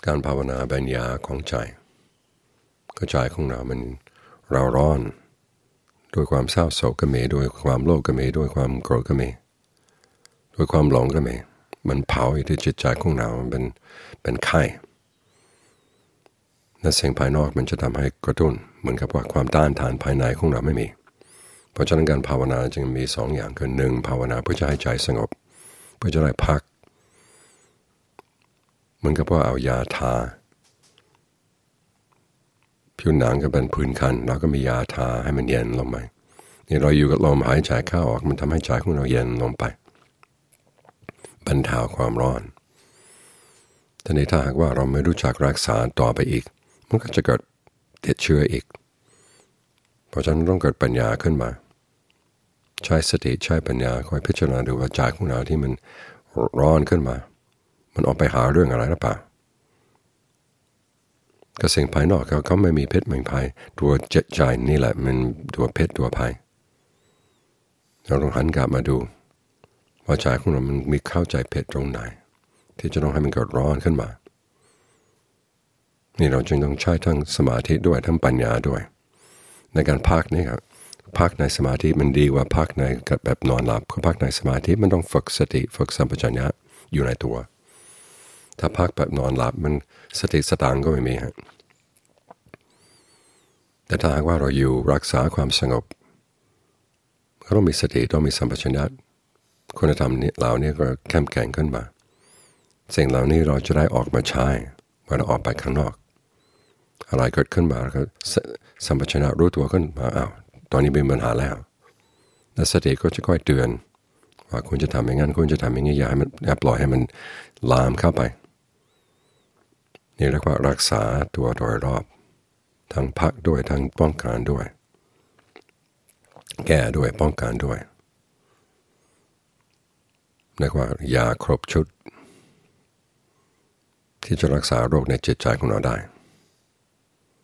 การภาวนาเป็นยาของใจก็ใจของเรามันเราร้อนด้วยความเศร้าโศกก็มีด้วยความโลภก็มีด้วยความโกรธก็มีด้วยความหลงก็มีมันเผาอยู่ที่จิตใจของเรามันเป็นไข้และสิ่งภายนอกมันจะทำให้กระตุ้นเหมือนกับว่าความต้านทานภายในของเราไม่มีเพราะฉะนั้นการภาวนาจึงมีสองอย่างคือหนึ่งภาวนาเพื่อจะให้ใจสงบเพื่อจะได้พักเหมือนกับว่าเอายาทาผิวหนังก็เป็นผื่นคันเราก็มียาทาให้มันเย็นลงไปนี่เราอยู่กับลมหายใจเข้าออกมันทำให้ใจของเราเย็นลงไปบรรเทาความร้อนแต่ในถ้าหากว่าเราไม่รู้จักรักษาต่อไปอีกมันก็จะเกิดติดเชื้ออีกเพราะฉะนั้นต้องเกิดปัญญาขึ้นมาใช้สติใช้ปัญญาคอยพิจารณาดูว่าใจของเราที่มันร้อนขึ้นมามันออกไปหาเรื่องอะไรหรือเปล่าก็สิ่งภายนอกเขาไม่มีเพชรไม่มีภัยตัวใจนี่แหละมันตัวเพชรตัวภัยเราต้องหันกลับมาดูว่าใจของเรามันมีเข้าใจเพชรตรงไหนที่จะต้องให้มันเกิดร้อนขึ้นมานี่เราจึงต้องใช้ทั้งสมาธิด้วยทั้งปัญญาด้วยในการพักนี่ครับพักในสมาธิมันดีกว่าพักในแบบนอนหลับเพราะพักในสมาธิมันต้องฝึกสติฝึกสัมปชัญญะอยู่ในตัวถ้าพักแบบนอนหลับมันสติสตางค์ก็ไม่มีฮะแต่ถ้าหากว่าเราอยู่รักษาความสงบก็ต้องมีสติต้องมีสัมปชัญญะคุณธรรมนี้เหล่านี้ก็เข้มแข็งขึ้นมาสิ่งเหล่านี้เราจะได้ออกมาใช้เมื่อเราออกไปข้างนอกอะไรเกิดขึ้นมาก็สัมปชัญญะรู้ตัวขึ้นมาอ้าวตอนนี้เป็นปัญหาแล้วและสติก็จะค่อยเตือนว่าคุณจะทำอย่างนั้นคุณจะทำอย่างนี้อย่าปล่อยให้มันลามเข้าไปนี่เรียกว่ารักษาตัวโดยรอบทั้งพักด้วยทั้งป้องกันด้วยแก้ด้วยป้องกันด้วยเรียกว่ายาครบชุดที่จะรักษาโรคในจิตใจของเราได้